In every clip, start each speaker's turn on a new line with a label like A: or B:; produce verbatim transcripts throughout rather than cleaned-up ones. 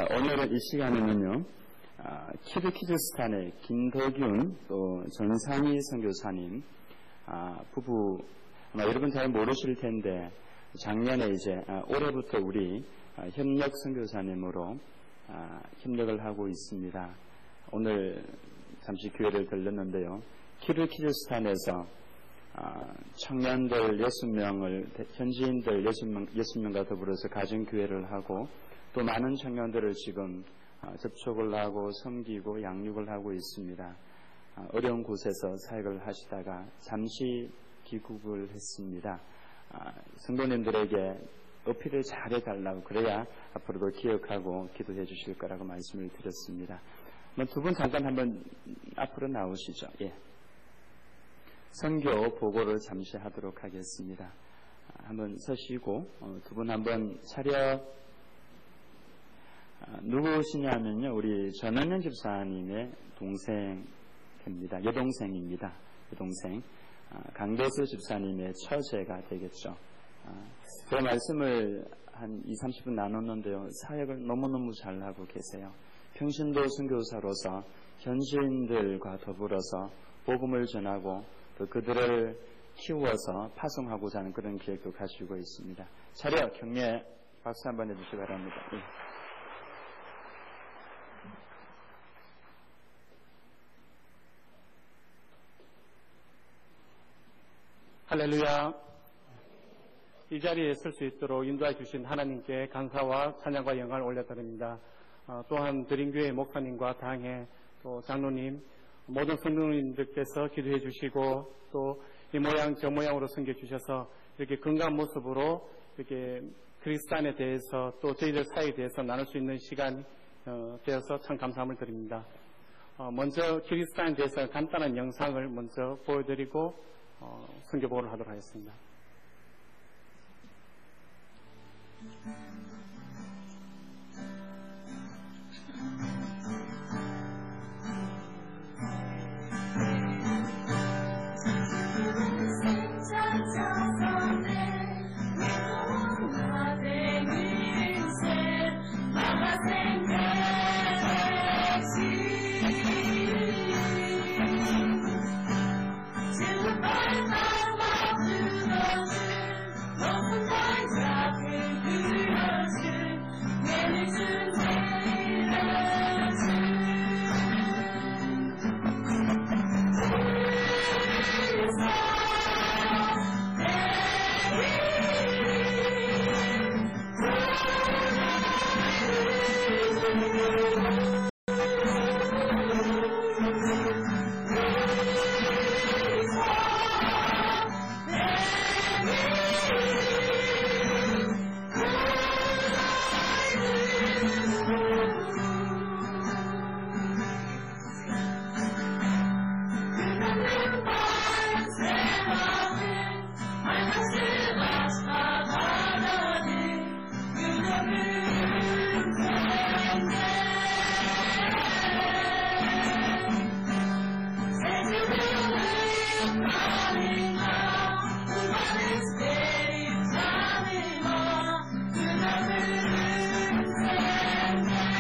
A: 자, 오늘은 이 시간에는요, 아, 키르기즈스탄의 김덕윤 또 전상희 선교사님 아, 부부 아마 여러분 잘 모르실 텐데 작년에 이제 아, 올해부터 우리 아, 협력 선교사님으로 아, 협력을 하고 있습니다. 오늘 잠시 교회를 들렀는데요. 키르기즈스탄에서 아, 청년들 여섯 명을 현지인들 여섯 명, 여섯 명과 더불어서 가정교회를 하고 또 많은 청년들을 지금 아, 접촉을 하고 섬기고 양육을 하고 있습니다. 아, 어려운 곳에서 사역을 하시다가 잠시 귀국을 했습니다. 아, 성도님들에게 어필을 잘해달라고 그래야 앞으로도 기억하고 기도해 주실 거라고 말씀을 드렸습니다. 두 분 잠깐 한번 앞으로 나오시죠. 예. 선교 보고를 잠시 하도록 하겠습니다. 아, 한번 서시고 어, 두 분 한번 차려. 아, 누구시냐면요, 우리 전원현 집사님의 동생입니다. 여동생입니다. 여동생 아, 강대수 집사님의 처제가 되겠죠. 아, 그 말씀을 한 이삼십 분 나눴는데요. 사역을 너무너무 잘하고 계세요. 평신도 선교사로서 현지인들과 더불어서 복음을 전하고 또 그들을 키워서 파송하고자 하는 그런 계획도 가지고 있습니다. 차려 격려 박수 한번 해주시기 바랍니다. 예.
B: 할렐루야. 이 자리에 설 수 있도록 인도해 주신 하나님께 감사와 찬양과 영광을 올려드립니다. 어, 또한 드림교회 목사님과 당회 또 장로님 모든 성도님들께서 기도해 주시고 또 이 모양 저 모양으로 섬겨 주셔서 이렇게 건강한 모습으로 이렇게 그리스도인에 대해서 또 저희들 사역에 대해서 나눌 수 있는 시간이 어, 되어서 참 감사함을 드립니다. 어, 먼저 그리스도인에 대해서 간단한 영상을 먼저 보여드리고 어, 선교보고를 하도록 하겠습니다.
C: Thank you.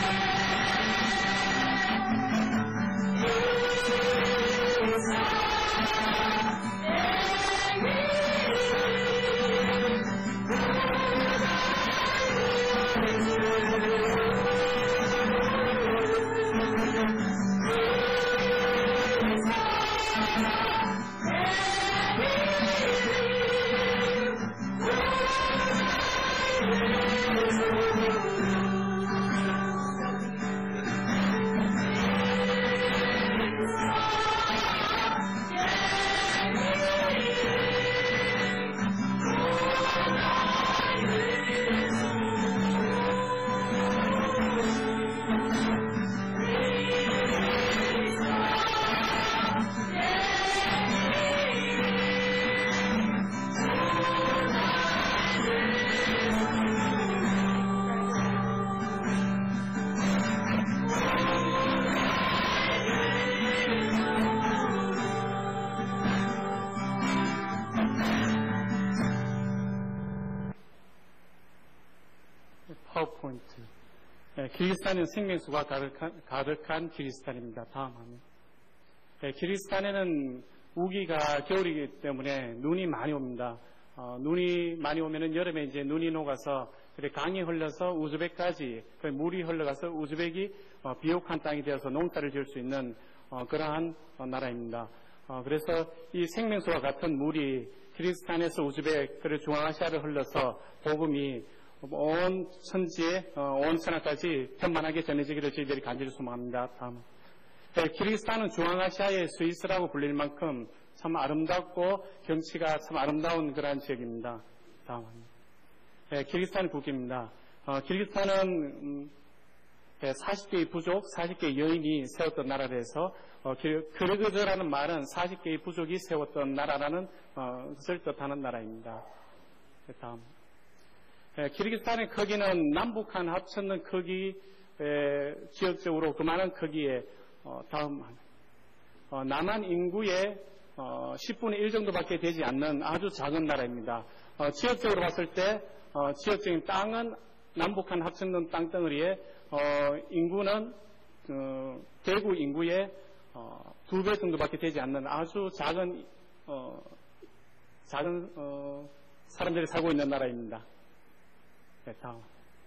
B: 예, 키르기스탄은 생명수가 가득한, 가득한 키르기스탄입니다. 다음 화면. 예, 키르기스탄에는 우기가 겨울이기 때문에 눈이 많이 옵니다. 어, 눈이 많이 오면은 여름에 이제 눈이 녹아서 그래 강이 흘러서 우즈벡까지 물이 흘러가서 우즈벡이 어, 비옥한 땅이 되어서 농사를 지을 수 있는 어, 그러한 어, 나라입니다. 어, 그래서 이 생명수와 같은 물이 키르기스탄에서 우즈벡 그리고 중앙아시아를 흘러서 복음이 온 천지에 어, 온 천하까지 편만하게 전해지기를 저희들이 간절히 소망합니다. 다음. 네, 키르기스탄은 중앙아시아의 스위스라고 불릴 만큼 참 아름답고 경치가 참 아름다운 그러한 지역입니다. 다음. 네, 키르기스탄 국기입니다. 어, 키르기스탄은 음, 네, 사십 개의 부족, 사십 개의 여인이 세웠던 나라에서 어, 크르그즈라는 말은 사십 개의 부족이 세웠던 나라라는 어, 것을 뜻하는 나라입니다. 네, 다음. 네, 키르기스탄의 크기는 남북한 합쳤는 크기 에, 지역적으로 그만한 크기에 어, 다음 어, 남한 인구의 어, 십분의 일 정도밖에 되지 않는 아주 작은 나라입니다. 어, 지역적으로 봤을 때 어, 지역적인 땅은 남북한 합쳐놓은 땅덩어리에 어, 인구는 어, 대구 인구의 어, 두 배 정도밖에 되지 않는 아주 작은 어, 작은 어, 사람들이 살고 있는 나라입니다. 네, 다음.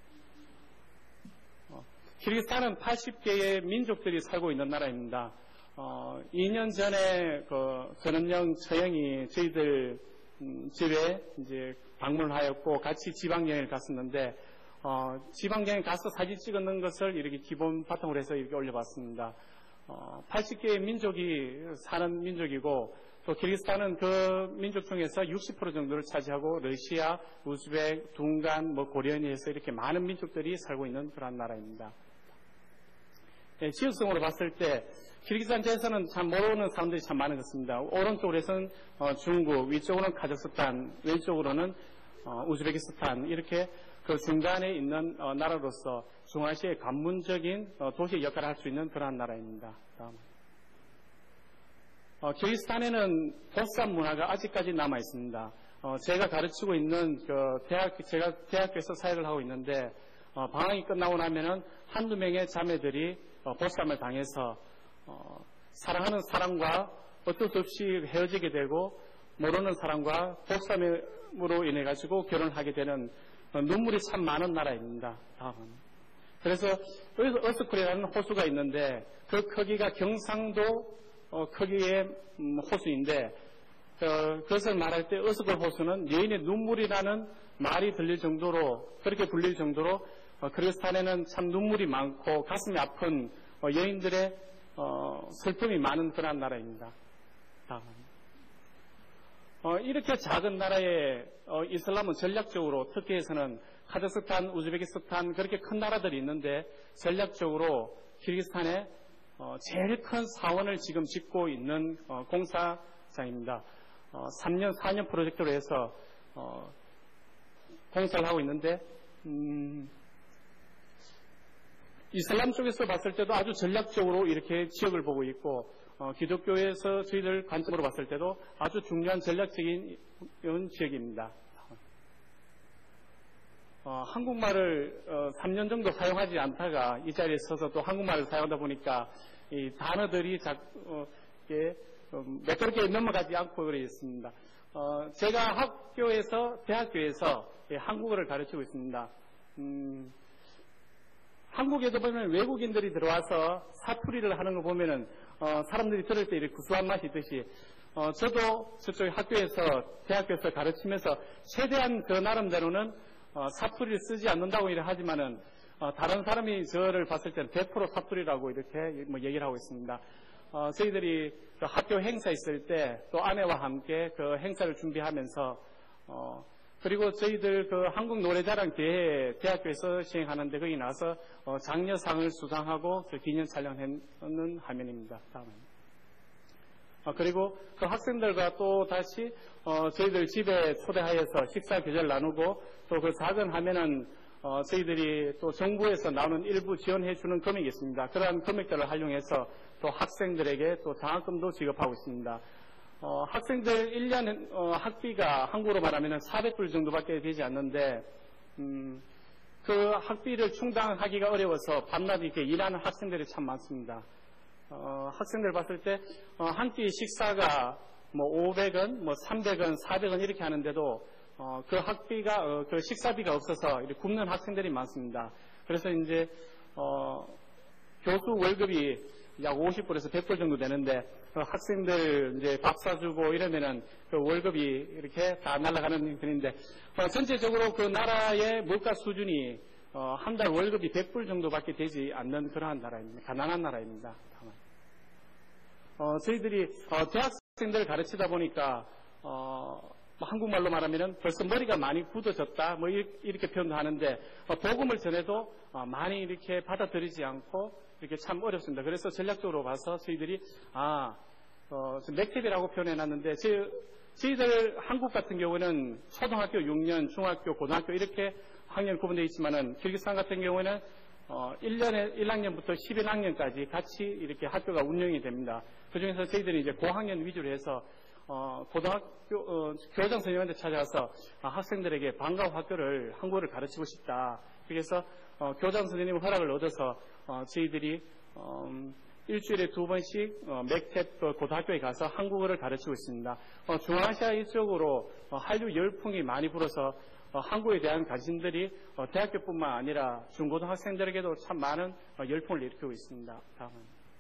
B: 어, 키르기스탄은 팔십 개의 민족들이 살고 있는 나라입니다. 어, 이 년 전에 그 전원영 처형이 저희들 음, 집에 이제 방문하였고 같이 지방여행을 갔었는데 어, 지방여행 가서 사진 찍었는 것을 이렇게 기본 바탕으로 해서 이렇게 올려봤습니다. 어, 팔십 개의 민족이 사는 민족이고 또 키르기스탄은 그 민족 중에서 육십 퍼센트 정도를 차지하고 러시아, 우즈벡, 둥간, 뭐 고려인에 해서 이렇게 많은 민족들이 살고 있는 그런 나라입니다. 네, 지역성으로 봤을 때 키르기스탄 제에서는 참 모르는 사람들이 참 많은 것 같습니다. 오른쪽으로 해서는 어, 중국, 위쪽으로는 카자흐스탄, 왼쪽으로는 어, 우즈베키스탄 이렇게 그 중간에 있는 어, 나라로서 중앙아시아의 관문적인 어, 도시 역할을 할 수 있는 그러한 나라입니다. 다음. 어, 키르기스탄에는 보쌈 문화가 아직까지 남아 있습니다. 어, 제가 가르치고 있는 그 대학 제가 대학교에서 사역을 하고 있는데 어, 방학이 끝나고 나면은 한두 명의 자매들이 어, 보쌈을 당해서 어, 사랑하는 사람과 어쩔 수 없이 헤어지게 되고 모르는 사람과 보쌈으로 인해 가지고 결혼하게 되는 어, 눈물이 참 많은 나라입니다. 다음은. 그래서 어스쿨이라는 호수가 있는데 그 크기가 경상도 어, 크기의 음, 호수인데 어, 그것을 말할 때 어스쿨 호수는 여인의 눈물이라는 말이 들릴 정도로 그렇게 불릴 정도로 어, 키르기스탄에는 참 눈물이 많고 가슴이 아픈 어, 여인들의 어, 슬픔이 많은 그런 나라입니다. 다음. 어, 이렇게 작은 나라에 어, 이슬람은 전략적으로 터키에서는 카자흐스탄, 우즈베키스탄 그렇게 큰 나라들이 있는데 전략적으로 키르기스탄에 어, 제일 큰 사원을 지금 짓고 있는 어, 공사장입니다. 어, 삼 년, 사 년 프로젝트로 해서 어, 공사를 하고 있는데 음, 이슬람 쪽에서 봤을 때도 아주 전략적으로 이렇게 지역을 보고 있고 어, 기독교에서 저희들 관점으로 봤을 때도 아주 중요한 전략적인 지역입니다. 어, 한국말을 어, 삼 년 정도 사용하지 않다가 이 자리에 서서 또 한국말을 사용하다 보니까 이 단어들이 자, 어, 예, 어, 매끄럽게 넘어가지 않고 그래 있습니다. 어, 제가 학교에서 대학교에서 예, 한국어를 가르치고 있습니다. 음, 한국에도 보면 외국인들이 들어와서 사투리를 하는 거 보면은 어, 사람들이 들을 때 이렇게 구수한 맛이 있듯이 어, 저도 저쪽 학교에서 대학교에서 가르치면서 최대한 그 나름대로는 어, 사투리를 쓰지 않는다고 이래 하지만은 어, 다른 사람이 저를 봤을 때는 백 퍼센트 사투리라고 이렇게 뭐 얘기를 하고 있습니다. 어, 저희들이 그 학교 행사 있을 때 또 아내와 함께 그 행사를 준비하면서 어, 그리고 저희들 그 한국 노래자랑 대회 대학교에서 시행하는데 거기 나서 어, 장려상을 수상하고 저 기념 촬영하는 화면입니다. 다음은. 어, 그리고 그 학생들과 또 다시 어, 저희들 집에 초대하여서 식사 교제를 나누고 또 그 작은 화면은 어, 저희들이 또 정부에서 나오는 일부 지원해 주는 금액이 있습니다. 그러한 금액들을 활용해서 또 학생들에게 또 장학금도 지급하고 있습니다. 어, 학생들 일 년 어, 학비가 한국으로 말하면 사백 불 정도밖에 되지 않는데 음, 그 학비를 충당하기가 어려워서 밤낮 이렇게 일하는 학생들이 참 많습니다. 어, 학생들 봤을 때 어, 한 끼 식사가 뭐 오백 원, 뭐 삼백 원, 사백 원 이렇게 하는데도 어, 그 학비가 어, 그 식사비가 없어서 이렇게 굶는 학생들이 많습니다. 그래서 이제 어, 교수 월급이 약 오십 불에서 백 불 정도 되는데 그 학생들 이제 밥 사주고 이러면은 그 월급이 이렇게 다 날아가는 편인데 어, 전체적으로 그 나라의 물가 수준이 어, 한 달 월급이 백 불 정도밖에 되지 않는 그러한 나라입니다. 가난한 나라입니다. 어, 저희들이 어, 대학생들을 가르치다 보니까 어, 뭐 한국말로 말하면 벌써 머리가 많이 굳어졌다 뭐 이렇게 표현도 하는데 어, 복음을 전해도 어, 많이 이렇게 받아들이지 않고 이렇게 참 어렵습니다. 그래서 전략적으로 봐서 저희들이 아 어, 맥텝이라고 표현해놨는데 저희, 저희들 한국 같은 경우는 초등학교 육 년, 중학교, 고등학교 이렇게 학년 구분되어 있지만은 키르기스탄 같은 경우에는 어, 일 년에 일 학년부터 십일 학년까지 같이 이렇게 학교가 운영이 됩니다. 그 중에서 저희들이 이제 고학년 위주로 해서 어, 고등학교 어, 교장 선생님한테 찾아가서 아, 학생들에게 방과후 학교를 한국어를 가르치고 싶다. 그래서 어, 교장 선생님 허락을 얻어서 어, 저희들이 어, 일주일에 두 번씩 어, 맥텝 고등학교에 가서 한국어를 가르치고 있습니다. 어, 중앙아시아 이쪽으로 어, 한류 열풍이 많이 불어서 어, 한국에 대한 관심들이 어, 대학교뿐만 아니라 중고등학생들에게도 참 많은 어, 열풍을 일으키고 있습니다. 다음은.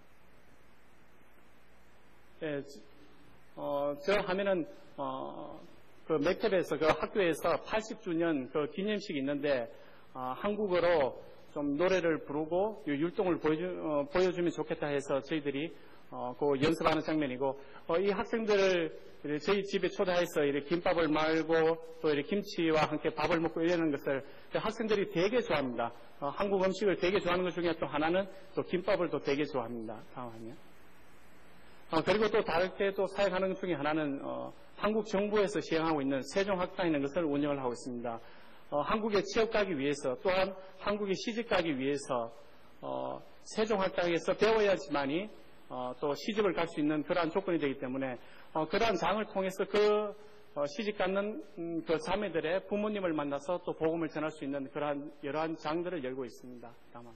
B: 예, 어, 저 하면은 어, 그 맥텝에서 그 학교에서 팔십 주년 그 기념식이 있는데 어, 한국어로 좀 노래를 부르고 율동을 보여주, 어, 보여주면 좋겠다 해서 저희들이 어, 그 연습하는 장면이고 어, 이 학생들을 저희 집에 초대해서 이렇게 김밥을 말고 또 이렇게 김치와 함께 밥을 먹고 이러는 것을 학생들이 되게 좋아합니다. 어, 한국 음식을 되게 좋아하는 것 중에 또 하나는 또 김밥을 또 되게 좋아합니다. 다음 화면. 어, 그리고 또 다르게 또 사역하는 것 중에 하나는 어, 한국 정부에서 시행하고 있는 세종학당이라는 것을 운영을 하고 있습니다. 어, 한국에 취업 가기 위해서 또한 한국에 시집 가기 위해서 어, 세종학당에서 배워야지만이 어, 또 시집을 갈 수 있는 그러한 조건이 되기 때문에 어, 그러한 장을 통해서 그 어, 시집 갖는 음, 그 자매들의 부모님을 만나서 또 복음을 전할 수 있는 그러한 여러한 장들을 열고 있습니다. 다음은.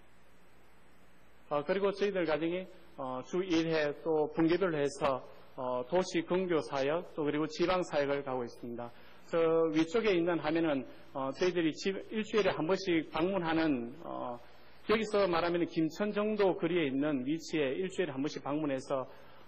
B: 어, 그리고 저희들 가정이 어, 주 일 회 또 분기별로 해서 어, 도시 근교 사역 또 그리고 지방 사역을 가고 있습니다. 저 위쪽에 있는 화면은 어, 저희들이 집, 일주일에 한 번씩 방문하는 어, 여기서 말하면 김천 정도 거리에 있는 위치에 일주일에 한 번씩 방문해서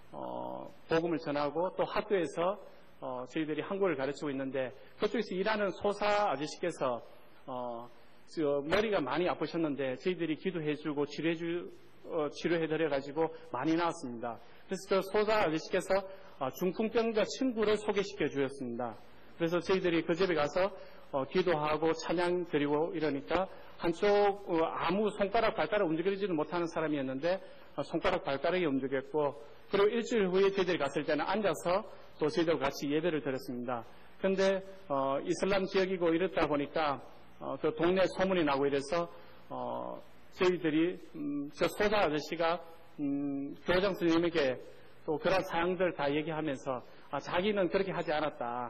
B: 어, 복음을 전하고 또 학교에서 어, 저희들이 한국어를 가르치고 있는데 그쪽에서 일하는 소사 아저씨께서 어, 저 머리가 많이 아프셨는데 저희들이 기도해주고 치료해주, 어, 치료해드려가지고 많이 나왔습니다. 그래서 그 소사 아저씨께서 어, 중풍병자 친구를 소개시켜 주셨습니다. 그래서 저희들이 그 집에 가서 어, 기도하고 찬양 드리고 이러니까 한쪽 어, 아무 손가락 발가락 움직이지는 못하는 사람이었는데 어, 손가락 발가락이 움직였고 그리고 일주일 후에 저희들이 갔을 때는 앉아서 또 저희들과 같이 예배를 드렸습니다. 그런데 어, 이슬람 지역이고 이렇다 보니까 어, 그 동네 소문이 나고 이래서 어, 저희들이 음, 저 소자 아저씨가 음, 교장 선생님에게 또 그런 사항들 다 얘기하면서 아, 자기는 그렇게 하지 않았다.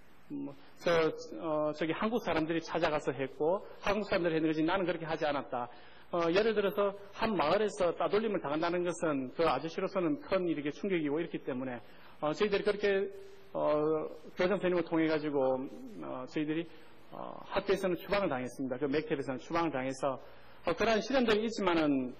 B: 음, 저, 어, 저기 한국 사람들이 찾아가서 했고 한국 사람들이 했는 거지 나는 그렇게 하지 않았다. 어, 예를 들어서 한 마을에서 따돌림을 당한다는 것은 그 아저씨로서는 큰 이렇게 충격이고 이렇기 때문에 어, 저희들이 그렇게 어, 교장 선생님을 통해 가지고 어, 저희들이 어, 학교에서는 추방을 당했습니다. 그 맥텝에서는 추방을 당해서 어, 그러한 시련들이 있지만은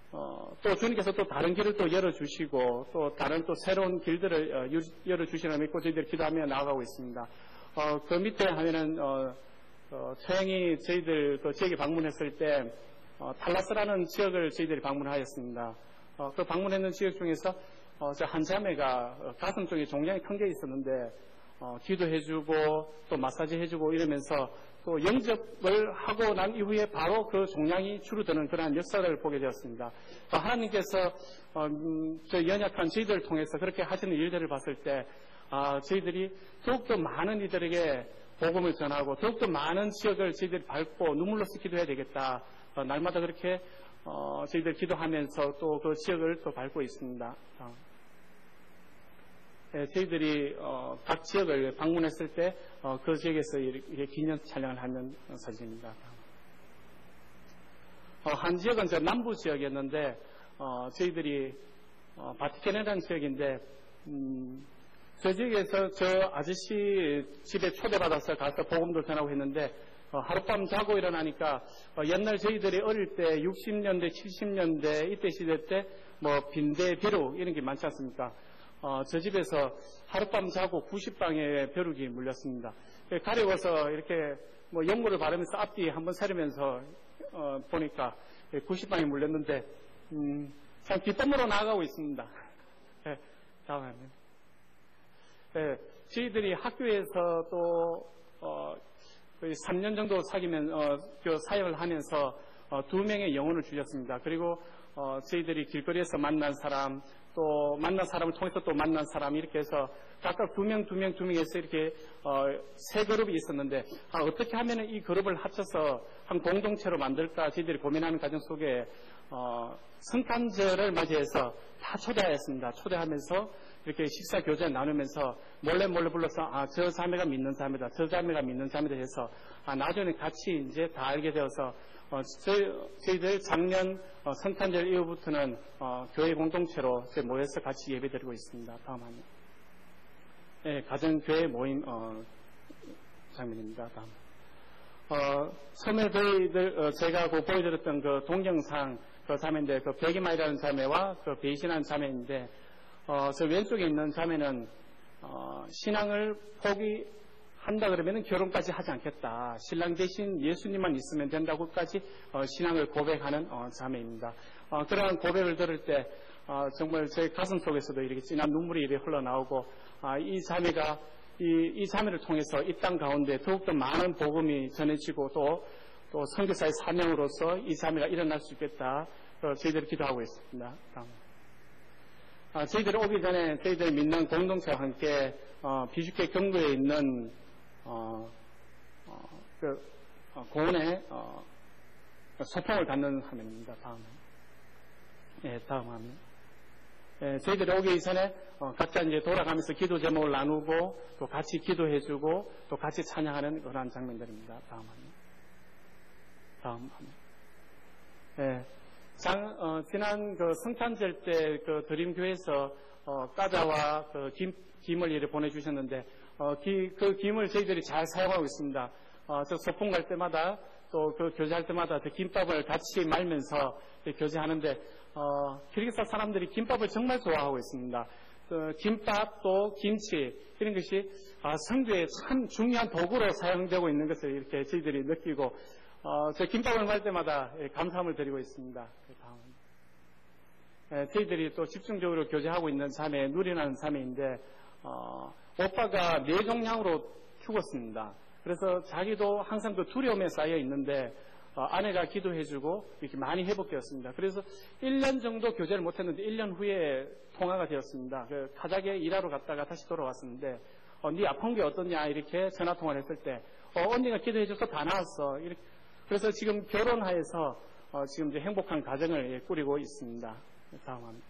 B: 어, 또 주님께서 또 다른 길을 또 열어주시고 또 다른 또 새로운 길들을 어, 열어주시는 믿고 저희들이 기도하며 나아가고 있습니다. 어, 그 밑에 하면은 어, 어, 처형이 저희들 그 지역에 방문했을 때 어, 탈라스라는 지역을 저희들이 방문하였습니다. 어, 그 방문했는 지역 중에서 어, 저 한 자매가 어, 가슴 쪽에 종양이 큰 게 있었는데 어, 기도해주고 또 마사지 해주고 이러면서 또 영접을 하고 난 이후에 바로 그 종양이 줄어드는 그러한 역사를 보게 되었습니다. 어, 하나님께서 어, 음, 저 연약한 저희들을 통해서 그렇게 하시는 일들을 봤을 때 아, 저희들이 더욱더 많은 이들에게 복음을 전하고 더욱더 많은 지역을 저희들이 밟고 눈물로써 기도해야 되겠다. 어, 날마다 그렇게 어, 저희들 기도하면서 또 그 지역을 또 밟고 있습니다. 어. 네, 저희들이 어, 각 지역을 방문했을 때 그 어, 지역에서 이렇게 기념 촬영을 하는 사진입니다. 어, 한 지역은 저 남부 지역이었는데 어, 저희들이 어, 바티칸이라는 지역인데 음, 저 지역에서 저 아저씨 집에 초대받아서 가서 복음도 전하고 했는데 어, 하룻밤 자고 일어나니까 어, 옛날 저희들이 어릴 때 육십 년대, 칠십 년대 이때 시대 때 뭐 빈대, 벼룩 이런 게 많지 않습니까? 어, 저 집에서 하룻밤 자고 구십 방에 벼룩이 물렸습니다. 가려워서 이렇게 뭐 연고를 바르면서 앞뒤 한번 세르면서 어, 보니까 구십 방이 물렸는데 음, 참 뒷담으로 나아가고 있습니다. 네, 다음에 네, 저희들이 학교에서 또 어, 거의 삼 년 정도 사귀면 어, 그 사역을 하면서 어, 두 명의 영혼을 주셨습니다. 그리고 어, 저희들이 길거리에서 만난 사람, 또 만난 사람을 통해서 또 만난 사람 이렇게 해서 각각 두 명, 두 명, 두 명에서 이렇게 어, 세 그룹이 있었는데 아, 어떻게 하면 이 그룹을 합쳐서 한 공동체로 만들까 저희들이 고민하는 과정 속에 어, 성탄절을 맞이해서 다 초대하였습니다. 초대하면서 이렇게 식사 교제 나누면서 몰래 몰래 불러서 아, 저 자매가 믿는 자매다, 저 자매가 믿는 자매다 해서 아, 나중에 같이 이제 다 알게 되어서 어, 저희, 저희들 작년 어, 성탄절 이후부터는 어, 교회 공동체로 모여서 같이 예배드리고 있습니다. 다음 화면. 네, 가정교회 모임 어, 장면입니다. 다음. 어, 처음에 저희들 어, 제가 그 보여드렸던 그 동영상 그 자매인데 그 백이마이라는 자매와 그 배신한 자매인데 어, 저 왼쪽에 있는 자매는 어, 신앙을 포기한다 그러면 결혼까지 하지 않겠다. 신랑 대신 예수님만 있으면 된다고까지 어, 신앙을 고백하는 어, 자매입니다. 어, 그러한 고백을 들을 때 어, 정말 제 가슴 속에서도 이렇게 진한 눈물이 이렇게 흘러나오고 아, 이 자매가 이, 이 자매를 통해서 이 땅 가운데 더욱더 많은 복음이 전해지고 또, 또 선교사의 사명으로서 이 자매가 일어날 수 있겠다. 어, 저희들이 기도하고 있습니다. 다음. 아, 저희들이 오기 전에 저희들이 믿는 공동체와 함께 어, 비주교 경구에 있는 어, 어, 그, 어, 공원에 어, 소풍을 갖는 화면입니다. 다음. 네, 다음 화면. 네, 저희들이 오기 전에 어, 각자 이제 돌아가면서 기도 제목을 나누고 또 같이 기도해주고 또 같이 찬양하는 그런 장면들입니다. 다음 화면. 다음 화면. 네. 장, 어, 지난 그 성탄절 때 그 드림교회에서 어, 까자와 그 김, 김을 이렇게 보내주셨는데 어, 기, 그 김을 저희들이 잘 사용하고 있습니다. 어, 저 소풍 갈 때마다 또 그 교제할 때마다 그 김밥을 같이 말면서 교제하는데 어, 기르기사 사람들이 김밥을 정말 좋아하고 있습니다. 그 김밥 또 김치 이런 것이 아, 성교에 참 중요한 도구로 사용되고 있는 것을 이렇게 저희들이 느끼고 어, 저 김밥을 말 때마다 예, 감사함을 드리고 있습니다. 그 다음. 예, 저희들이 또 집중적으로 교제하고 있는 자매, 누리나는 자매인데, 어, 오빠가 뇌종양으로 죽었습니다. 그래서 자기도 항상 그 두려움에 쌓여 있는데, 어, 아내가 기도해주고 이렇게 많이 회복되었습니다. 그래서 일 년 정도 교제를 못했는데 일 년 후에 통화가 되었습니다. 그 카자흐에 일하러 갔다가 다시 돌아왔었는데, 어, 네 아픈 게 어떠냐 이렇게 전화 통화를 했을 때, 어, 언니가 기도해줘서 다 나았어. 이렇게. 그래서 지금 결혼하여서 어, 지금 이제 행복한 가정을 예, 꾸리고 있습니다. 다음 화면.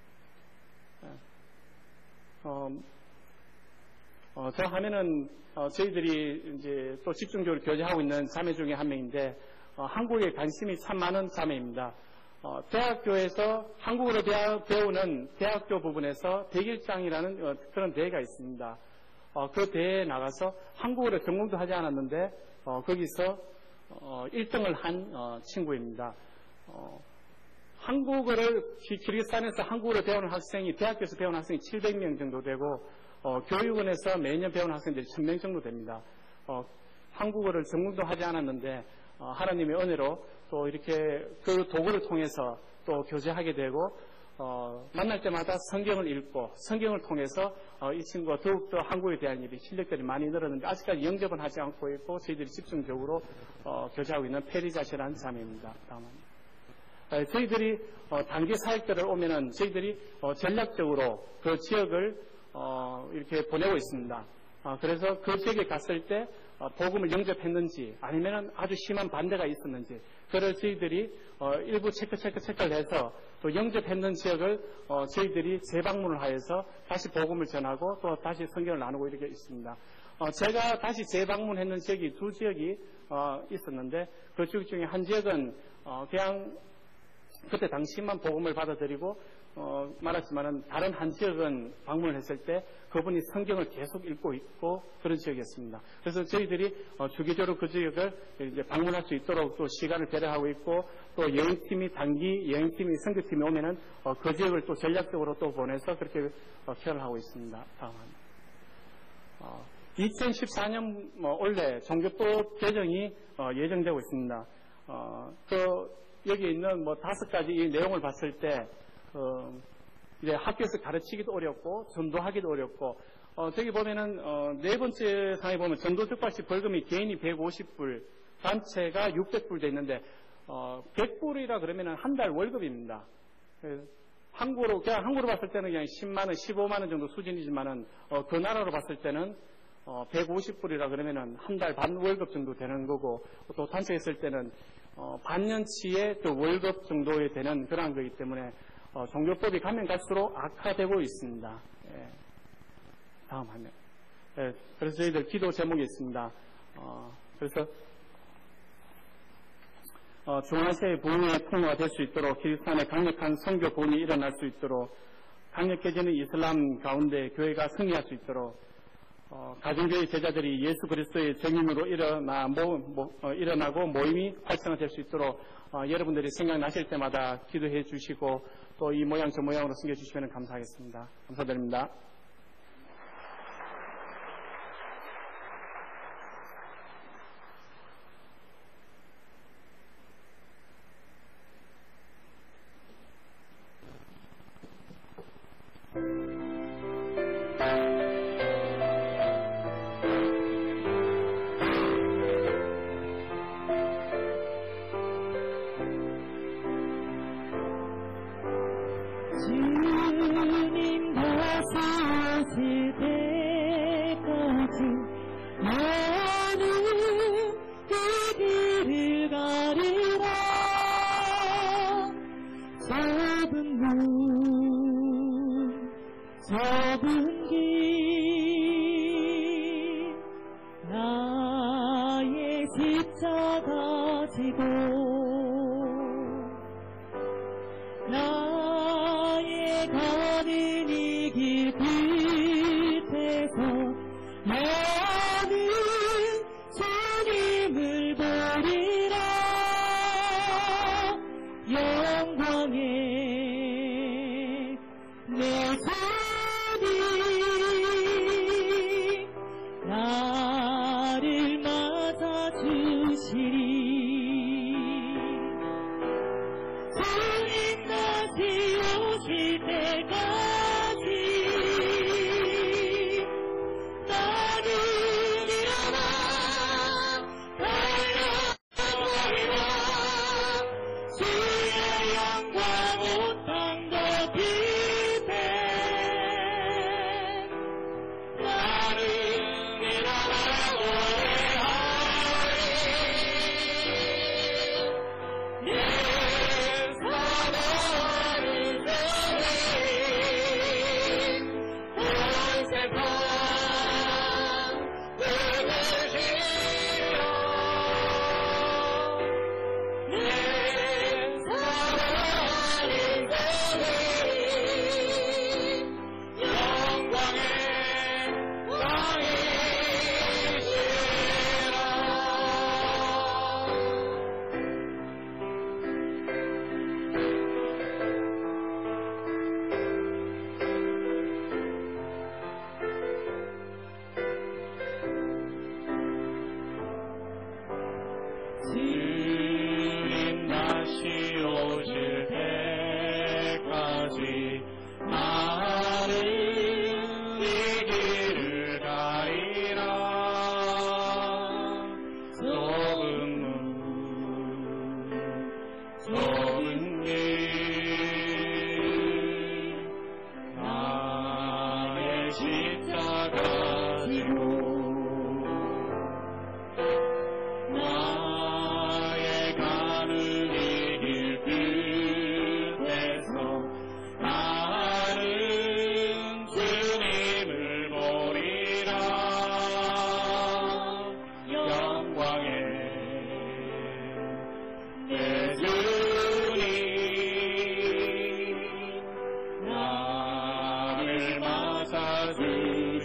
B: 어, 어, 저 화면은 어, 저희들이 이제 또 집중적으로 교제하고 있는 자매 중에 한 명인데 어, 한국에 관심이 참 많은 자매입니다. 어, 대학교에서 한국어로 대학, 배우는 대학교 부분에서 백일장이라는 어, 그런 대회가 있습니다. 어, 그 대회에 나가서 한국어로 전공도 하지 않았는데 어, 거기서 어, 일 등을 한 어, 친구입니다. 어, 한국어를 키르기스탄에서 한국어를 배우는 학생이 대학교에서 배우는 학생이 칠백 명 정도 되고 어, 교육원에서 매년 배우는 학생들이 천 명 정도 됩니다. 어, 한국어를 전공도 하지 않았는데 어, 하나님의 은혜로 또 이렇게 그 도구를 통해서 또 교제하게 되고 어, 만날 때마다 성경을 읽고 성경을 통해서 어, 이 친구가 더욱더 한국에 대한 일이 실력들이 많이 늘었는데 아직까지 영접은 하지 않고 있고 저희들이 집중적으로 어, 교제하고 있는 페리자시라는 자매입니다. 다음은. 어, 저희들이 어, 단기 사역들을 오면은 저희들이 어, 전략적으로 그 지역을 어, 이렇게 보내고 있습니다. 어, 그래서 그 지역에 갔을 때 어, 복음을 영접했는지 아니면 아주 심한 반대가 있었는지 그걸 저희들이 어, 일부 체크 체크 체크를 해서 또 영접했는 지역을 어, 저희들이 재방문을 하여서 다시 복음을 전하고 또 다시 성경을 나누고 이렇게 있습니다. 어, 제가 다시 재방문했는 지역이 두 지역이 어, 있었는데 그 지역 중에 한 지역은 어, 그냥 그때 당시만 복음을 받아들이고 어, 말했지만은 다른 한 지역은 방문을 했을 때 그분이 성경을 계속 읽고 있고 그런 지역이었습니다. 그래서 저희들이 어, 주기적으로 그 지역을 이제 방문할 수 있도록 또 시간을 배려하고 있고 또 여행팀이 단기 여행팀이 선교팀이 오면은 어, 그 지역을 또 전략적으로 또 보내서 그렇게 어, 케어를 하고 있습니다. 다음 어, 이천십사 년 뭐 올해 종교법 개정이 어, 예정되고 있습니다. 어, 그 여기 있는 뭐 다섯 가지 이 내용을 봤을 때 어, 이제 학교에서 가르치기도 어렵고 전도하기도 어렵고 어, 저기 보면은 어, 네 번째 상에 보면 전도 특발시 벌금이 개인이 백오십 불, 단체가 육백 불 돼 있는데 어, 백 불이라 그러면은 한 달 월급입니다. 한국으로 그냥 한국으로 봤을 때는 그냥 십만 원, 십오만 원 정도 수준이지만은 어, 그 나라로 봤을 때는 어, 백오십 불이라 그러면은 한 달 반 월급 정도 되는 거고 또 단체 했을 때는 어, 반년치의 또 월급 정도에 되는 그런 거기 때문에 어, 종교법이 가면 갈수록 악화되고 있습니다. 예. 다음 화면. 예. 그래서 저희들 기도 제목이 있습니다. 어, 그래서 어, 중앙아시아의 부흥의 통로가 될 수 있도록 키리스탄의 강력한 선교 부흥이 일어날 수 있도록 강력해지는 이슬람 가운데 교회가 승리할 수 있도록 어, 가정교회 제자들이 예수 그리스도의 증인으로 일어나, 모, 모, 어, 일어나고 모임이 활성화될 수 있도록 어, 여러분들이 생각나실 때마다 기도해 주시고 또 이 모양 저 모양으로 섬겨주시면 감사하겠습니다. 감사드립니다.
C: 주님 나서실 때까지 나는 그 길을 가리라. 좁은 문 좁은 길 나의 십자가 지고 나의 가는 이 길 끝에서 나는 주님을 보리라. 영광의 내 주님 나를 맞아주시리. 주님 다시 오실 때까지 나는 일어나 달려보리라. 주의 영광 온 땅 덮이네. 나는 일어나 노래하리. 내 사랑을 온 세상 들으시오. 내 사랑을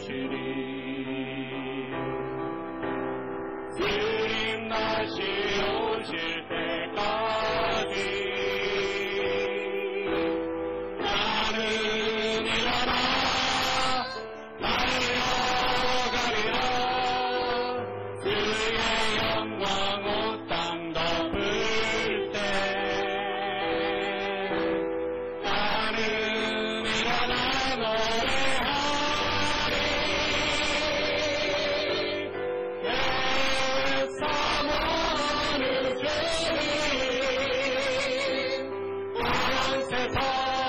C: 주시리. 주님 다시 오실 때까지 나는 일어나 달려가리라. 그의 영광 온 땅 덮을 때 나는 일어나 노래하리. 내 사모하는 주님 온 세상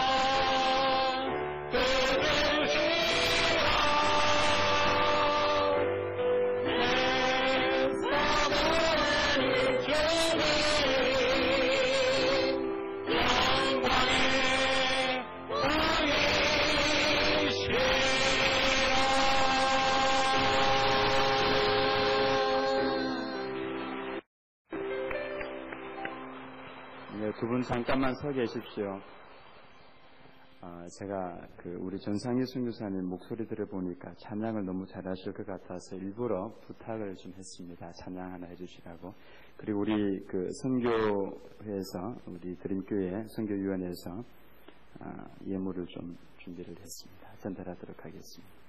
C: 그대시라. 내 사모하는 주님 영광의 왕이시라.
A: 네, 두 분 잠깐만 서 계십시오. 아, 제가 그 우리 전상희 선교사님 목소리 들어보니까 찬양을 너무 잘하실 것 같아서 일부러 부탁을 좀 했습니다. 찬양 하나 해주시라고. 그리고 우리 그 선교회에서 우리 드림교회 선교위원회에서 아, 예물을 좀 준비를 했습니다. 전달하도록 하겠습니다.